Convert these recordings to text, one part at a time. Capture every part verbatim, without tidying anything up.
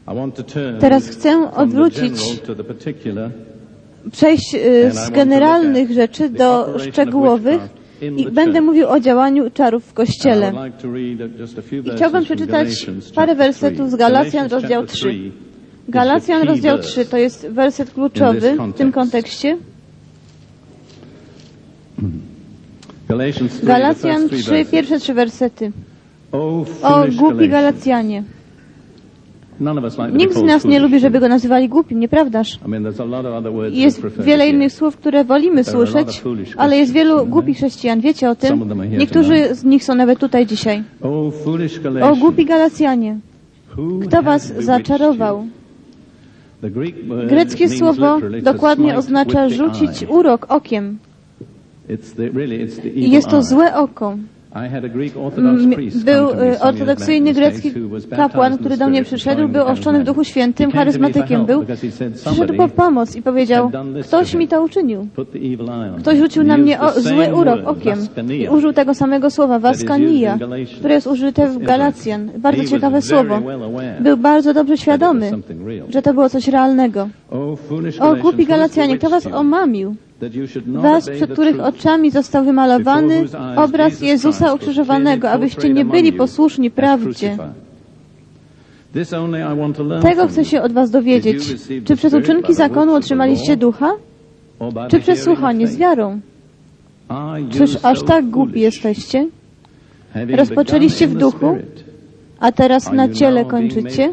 Teraz chcę odwrócić, przejść z generalnych rzeczy do szczegółowych i będę mówił o działaniu czarów w Kościele. I chciałbym przeczytać parę wersetów z Galacjan, rozdział trzy. Galacjan, rozdział trzy, to jest werset kluczowy w tym kontekście. Galacjan trzy, pierwsze trzy wersety. O głupi Galacjanie. Nikt z nas nie lubi, żeby go nazywali głupim, nieprawdaż? Jest wiele innych słów, które wolimy słyszeć, ale jest wielu głupich chrześcijan. Wiecie o tym? Niektórzy z nich są nawet tutaj dzisiaj. O głupi Galacjanie, kto was zaczarował? Greckie słowo dokładnie oznacza rzucić urok okiem. I jest to złe oko. Był ortodoksyjny grecki kapłan, który do mnie przyszedł, był ochrzczony w Duchu Świętym, charyzmatykiem był. Przyszedł po pomoc i powiedział, ktoś mi to uczynił. Ktoś rzucił na mnie o, zły urok okiem. I użył tego samego słowa, waskania, które jest użyte w Galacjan. Bardzo ciekawe słowo. Był bardzo dobrze świadomy, że to było coś realnego. O głupi Galacjanie, kto was omamił? Was, przed których oczami został wymalowany obraz Jezusa ukrzyżowanego, abyście nie byli posłuszni prawdzie. Tego chcę się od was dowiedzieć. Czy przez uczynki zakonu otrzymaliście ducha? Czy przez słuchanie z wiarą? Czyż aż tak głupi jesteście? Rozpoczęliście w duchu, a teraz na ciele kończycie?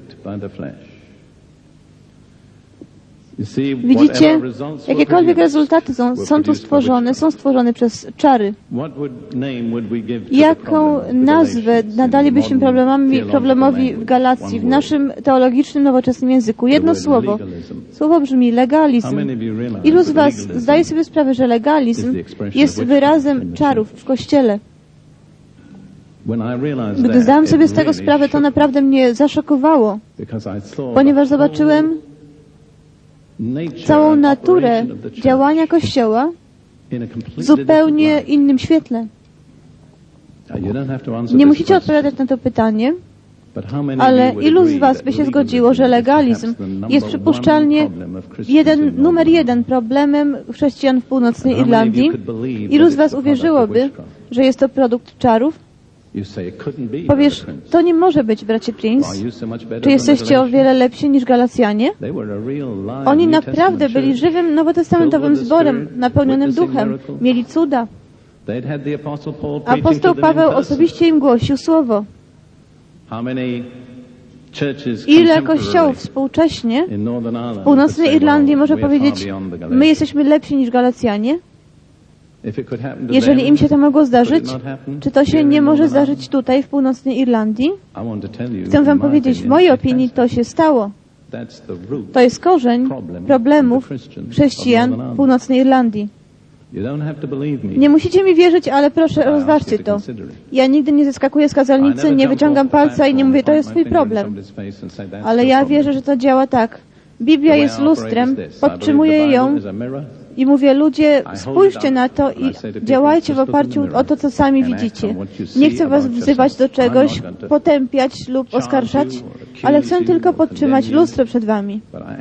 Widzicie, jakiekolwiek rezultaty są, są tu stworzone, są stworzone przez czary. Jaką nazwę nadalibyśmy problemami, problemowi w Galacji, w naszym teologicznym, nowoczesnym języku? Jedno słowo. Słowo brzmi legalizm. Ilu z was zdaje sobie sprawę, że legalizm jest wyrazem czarów w Kościele? Gdy zdałem sobie z tego sprawę, to naprawdę mnie zaszokowało, ponieważ zobaczyłem całą naturę działania Kościoła w zupełnie innym świetle. Nie musicie odpowiadać na to pytanie, ale ilu z was by się zgodziło, że legalizm jest przypuszczalnie jeden, numer jeden problemem chrześcijan w północnej Irlandii? Ilu z was uwierzyłoby, że jest to produkt czarów? Powiesz, to nie może być, bracie Prince. Czy jesteście o wiele lepsi niż Galacjanie? Oni naprawdę byli żywym nowotestamentowym zborem, napełnionym duchem. Mieli cuda. Apostoł Paweł osobiście im głosił słowo. Ile kościołów współcześnie w północnej Irlandii może powiedzieć, my jesteśmy lepsi niż Galacjanie? Jeżeli im się to mogło zdarzyć, czy to się nie może zdarzyć tutaj, w północnej Irlandii? Chcę wam powiedzieć, w mojej opinii to się stało. To jest korzeń problemów chrześcijan w północnej Irlandii. Nie musicie mi wierzyć, ale proszę, rozważcie to. Ja nigdy nie zeskakuję z kazalnicy, nie wyciągam palca i nie mówię, to jest twój problem. Ale ja wierzę, że to działa tak. Biblia jest lustrem, podtrzymuję ją i mówię, ludzie, spójrzcie na to i działajcie w oparciu o to, co sami widzicie. Nie chcę was wzywać do czegoś, potępiać lub oskarżać, ale chcę tylko podtrzymać lustro przed wami.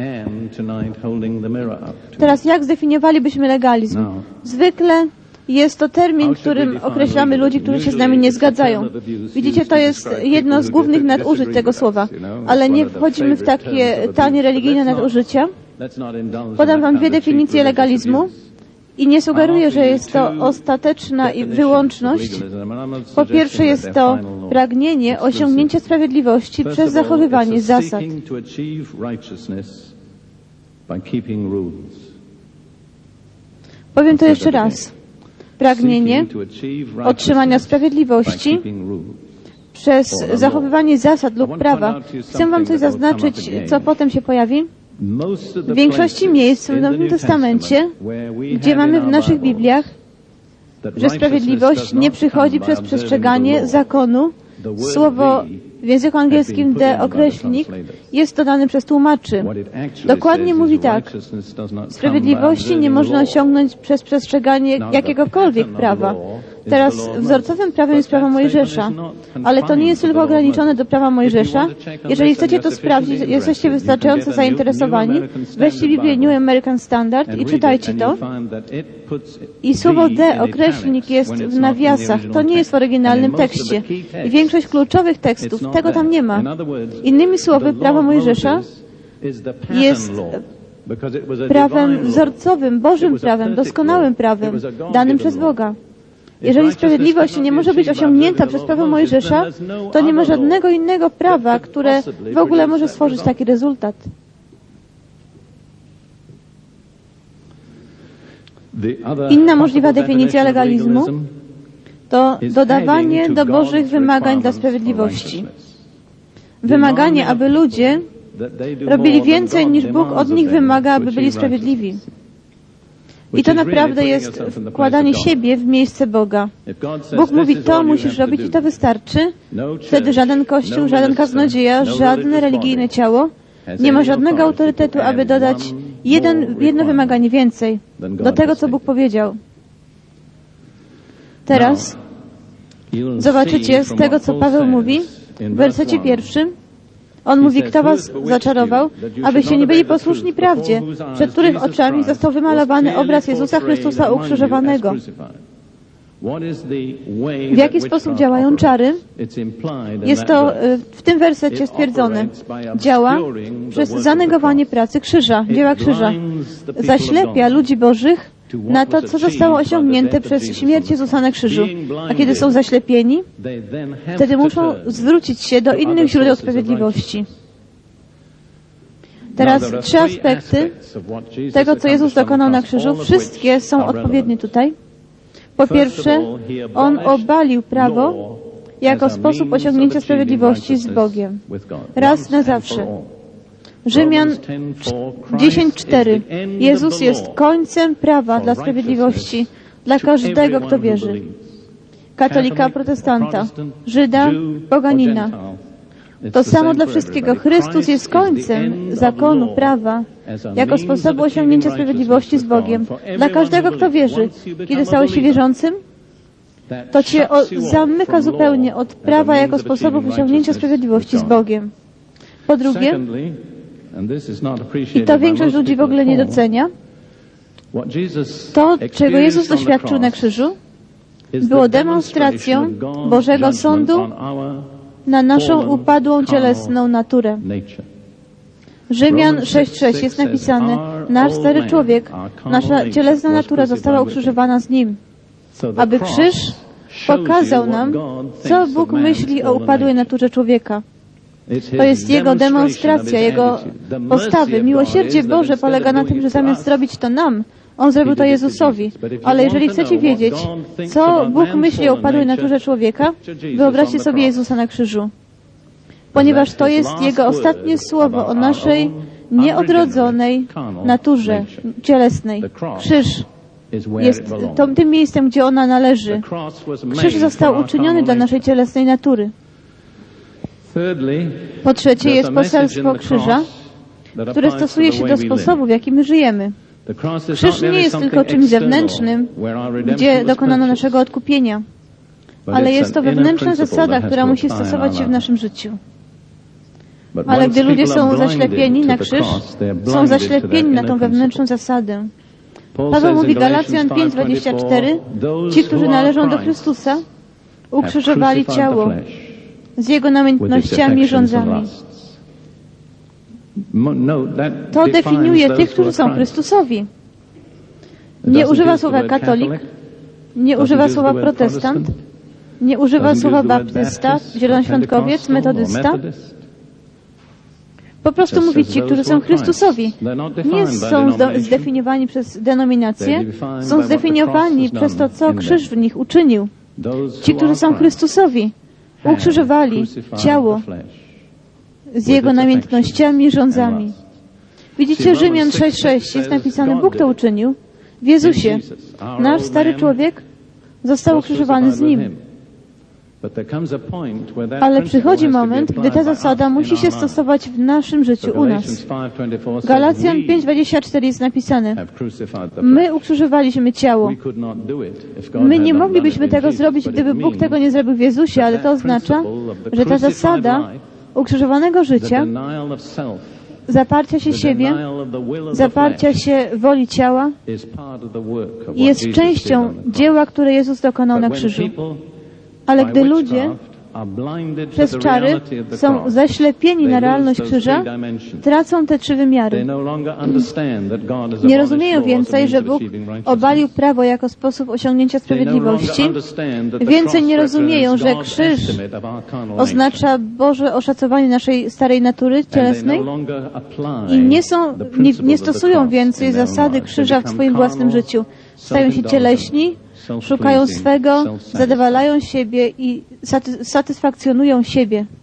Teraz jak zdefiniowalibyśmy legalizm? Zwykle jest to termin, którym określamy ludzi, którzy się z nami nie zgadzają. Widzicie, to jest jedno z głównych nadużyć tego słowa. Ale nie wchodzimy w takie tanie religijne nadużycia. Podam wam dwie definicje legalizmu i nie sugeruję, że jest to ostateczna i wyłączność. Po pierwsze jest to pragnienie osiągnięcia sprawiedliwości przez zachowywanie zasad. Powiem to jeszcze raz. Pragnienie otrzymania sprawiedliwości przez zachowywanie zasad lub prawa. Chcę wam coś zaznaczyć, co potem się pojawi. W większości miejsc w Nowym Testamencie, gdzie mamy w naszych Bibliach, że sprawiedliwość nie przychodzi przez przestrzeganie zakonu, słowo w języku angielskim the określnik jest dodane przez tłumaczy. Dokładnie mówi tak. Sprawiedliwości nie można osiągnąć przez przestrzeganie jakiegokolwiek prawa. Teraz wzorcowym prawem jest prawo Mojżesza, ale to nie jest tylko ograniczone do prawa Mojżesza. Jeżeli chcecie to sprawdzić, jesteście wystarczająco zainteresowani, weźcie Biblię New American Standard i czytajcie to. I słowo the, określnik, jest w nawiasach. To nie jest w oryginalnym tekście. I większość kluczowych tekstów, tego tam nie ma. Innymi słowy, prawo Mojżesza jest prawem wzorcowym, Bożym prawem, doskonałym prawem, danym przez Boga. Jeżeli sprawiedliwość nie może być osiągnięta przez prawo Mojżesza, to nie ma żadnego innego prawa, które w ogóle może stworzyć taki rezultat. Inna możliwa definicja legalizmu to dodawanie do Bożych wymagań dla sprawiedliwości. Wymaganie, aby ludzie robili więcej, niż Bóg od nich wymaga, aby byli sprawiedliwi. I to naprawdę jest wkładanie siebie w miejsce Boga. Bóg mówi, to musisz robić i to wystarczy. Wtedy żaden kościół, żaden kaznodzieja, żadne religijne ciało nie ma żadnego autorytetu, aby dodać jeden, jedno wymaganie więcej do tego, co Bóg powiedział. Teraz zobaczycie z tego, co Paweł mówi w wersecie pierwszym. On mówi, kto was zaczarował, abyście nie byli posłuszni prawdzie, przed których oczami został wymalowany obraz Jezusa Chrystusa ukrzyżowanego. W jaki sposób działają czary? Jest to w tym wersecie stwierdzone. Działa przez zanegowanie pracy krzyża, dzieła krzyża. Zaślepia ludzi Bożych na to, co zostało osiągnięte przez śmierć Jezusa na krzyżu. A kiedy są zaślepieni, wtedy muszą zwrócić się do innych źródeł sprawiedliwości. Teraz trzy aspekty tego, co Jezus dokonał na krzyżu. Wszystkie są odpowiednie tutaj. Po pierwsze, On obalił prawo jako sposób osiągnięcia sprawiedliwości z Bogiem. Raz na zawsze. Rzymian dziesięć cztery. Jezus jest końcem prawa dla sprawiedliwości dla każdego, kto wierzy. Katolika, protestanta, Żyda, poganina. To samo dla wszystkiego. Chrystus jest końcem zakonu, prawa, jako sposobu osiągnięcia sprawiedliwości z Bogiem. Dla każdego, kto wierzy. Kiedy stałeś się wierzącym, to Cię o, zamyka zupełnie od prawa jako sposobu osiągnięcia sprawiedliwości z Bogiem. Po drugie, i to większość ludzi w ogóle nie docenia, to, czego Jezus doświadczył na krzyżu, było demonstracją Bożego Sądu na naszą upadłą cielesną naturę. Rzymian sześć sześć jest napisane, nasz stary człowiek, nasza cielesna natura została ukrzyżowana z Nim, aby krzyż pokazał nam, co Bóg myśli o upadłej naturze człowieka. To jest Jego demonstracja, Jego postawy. Miłosierdzie Boże polega na tym, że zamiast zrobić to nam, On zrobił to Jezusowi. Ale jeżeli chcecie wiedzieć, co Bóg myśli o upadłej naturze człowieka, wyobraźcie sobie Jezusa na krzyżu. Ponieważ to jest Jego ostatnie słowo o naszej nieodrodzonej naturze cielesnej. Krzyż jest to, tym miejscem, gdzie ona należy. Krzyż został uczyniony dla naszej cielesnej natury. Po trzecie jest poselstwo krzyża, które stosuje się do sposobu, w jaki my żyjemy. Krzyż nie jest tylko czymś zewnętrznym, gdzie dokonano naszego odkupienia, ale jest to wewnętrzna zasada, która musi stosować się w naszym życiu. Ale gdy ludzie są zaślepieni na krzyż, są zaślepieni na tą wewnętrzną zasadę. Paweł mówi Galacjan pięć dwadzieścia cztery, ci, którzy należą do Chrystusa, ukrzyżowali ciało z Jego namiętnościami i rządzami. To definiuje tych, którzy są Chrystusowi. Nie używa słowa katolik, nie używa słowa protestant, nie używa słowa baptysta, zielonoświątkowiec, metodysta. Po prostu mówi ci, którzy są Chrystusowi. Nie są zdefiniowani przez denominację, są zdefiniowani przez to, co krzyż w nich uczynił. Ci, którzy są Chrystusowi, ukrzyżowali ciało z Jego namiętnościami i rządzami. Widzicie, Rzymian sześć sześć jest napisane, Bóg to uczynił w Jezusie. Nasz stary człowiek został ukrzyżowany z Nim. Ale przychodzi moment, gdy ta zasada musi się stosować w naszym życiu, u nas. Galacjan pięć dwadzieścia cztery jest napisane: my ukrzyżowaliśmy ciało. My nie moglibyśmy tego zrobić, gdyby Bóg tego nie zrobił w Jezusie, ale to oznacza, że ta zasada ukrzyżowanego życia, zaparcia się siebie, zaparcia się woli ciała, jest częścią dzieła, które Jezus dokonał na krzyżu. Ale gdy ludzie przez czary są zaślepieni na realność krzyża, tracą te trzy wymiary. Nie rozumieją więcej, że Bóg obalił prawo jako sposób osiągnięcia sprawiedliwości. Więcej nie rozumieją, że krzyż oznacza Boże oszacowanie naszej starej natury cielesnej i nie, są, nie, nie stosują więcej zasady krzyża w swoim własnym życiu. Stają się cieleśni, szukają swego, zadowalają siebie i satysfakcjonują siebie.